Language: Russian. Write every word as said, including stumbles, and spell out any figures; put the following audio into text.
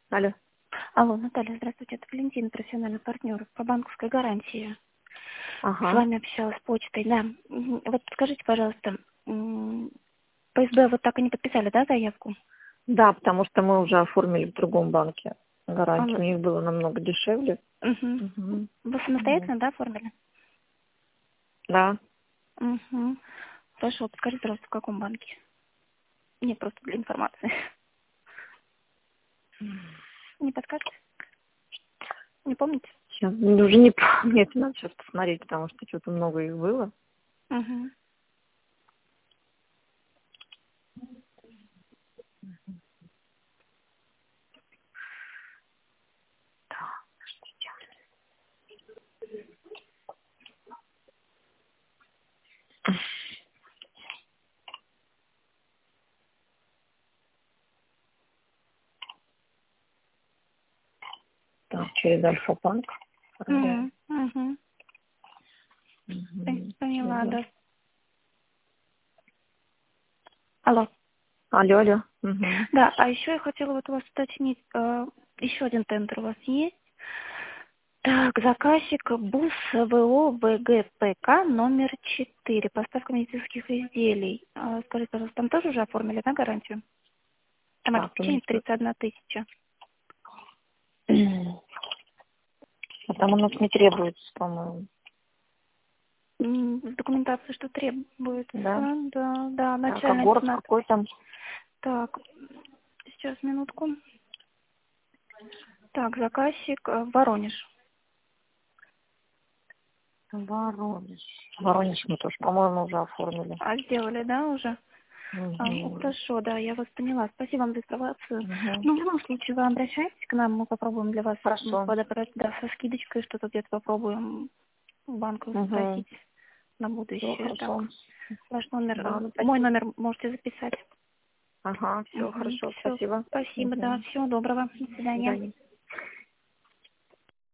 Алло. Алло, Наталья, здравствуйте. Это Валентина, профессиональный партнер по банковской гарантии. С Ага. вами общалась почтой, да. Мгм. Вот скажите, пожалуйста, м, П С Б вы так и не подписали, да, заявку? Да, потому что мы уже оформили в другом банке А гарантию. вы- У них было намного дешевле. Мгм. Угу. Вы Вот. самостоятельно, да, оформили? Да. Угу. Хорошо, подскажите, пожалуйста, в каком банке? Нет, просто для информации. Не подскажете? Не помните? Сейчас, ну, уже не помню, это надо сейчас посмотреть, потому что что-то много их было. Угу. Так, через Альфа-банк. Угу. Угу. Угу. Поняла, Через да. Алло. Алло, алло. Угу. Да, а еще я хотела вот у вас уточнить, э, еще один тендер у вас есть? Так, заказчик БУС ВО ВГПК номер четыре. Поставка медицинских изделий. А, Скажите, пожалуйста, там тоже уже оформили, да, гарантию? Там Так, у нас обеспечение тридцать одна тысяча. а там у нас не требуется, по-моему. М, В документации что требуется? Да. Да, да, Так, а начальная город цена. какой там? Так, сейчас, минутку. Так, заказчик э, Воронеж. Воронеж. Воронеж мы тоже, по-моему, уже оформили. А сделали, да, уже? А, ну, Угу. хорошо, да, я вас поняла. Спасибо вам за информацию. Угу. Ну, в любом случае, вы обращайтесь к нам, мы попробуем для вас м, Хорошо. подобрать, да, со скидочкой что-то где-то попробуем в банку Угу. запросить на Все будущее. Так, хорошо. ваш номер, Да, э, ну, мой спасибо. номер можете записать. Ага, все Угу, хорошо, все, спасибо. спасибо, да, Угу. всего доброго, до До свидания. свидания.